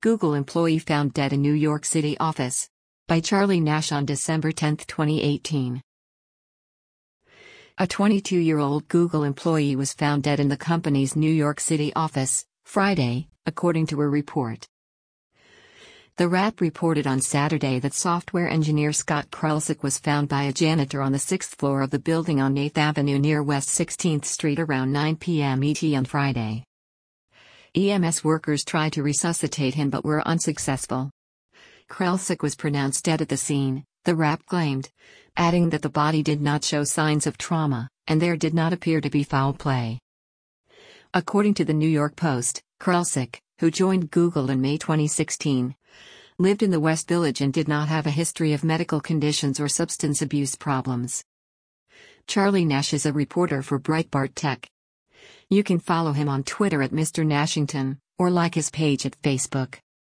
Google employee found dead in New York City office. By Charlie Nash on December 10, 2018. A 22-year-old Google employee was found dead in the company's New York City office, Friday, according to a report. The Wrap reported on Saturday that software engineer Scott Krulczyk was found by a janitor on the 6th floor of the building on 8th Avenue near West 16th Street around 9 p.m. ET on Friday. EMS workers tried to resuscitate him but were unsuccessful. Krulczyk was pronounced dead at the scene, the Wrap claimed, adding that the body did not show signs of trauma, and there did not appear to be foul play. According to the New York Post, Krulczyk, who joined Google in May 2016, lived in the West Village and did not have a history of medical conditions or substance abuse problems. Charlie Nash is a reporter for Breitbart Tech. You can follow him on Twitter at Mr. Nashington, or like his page at Facebook.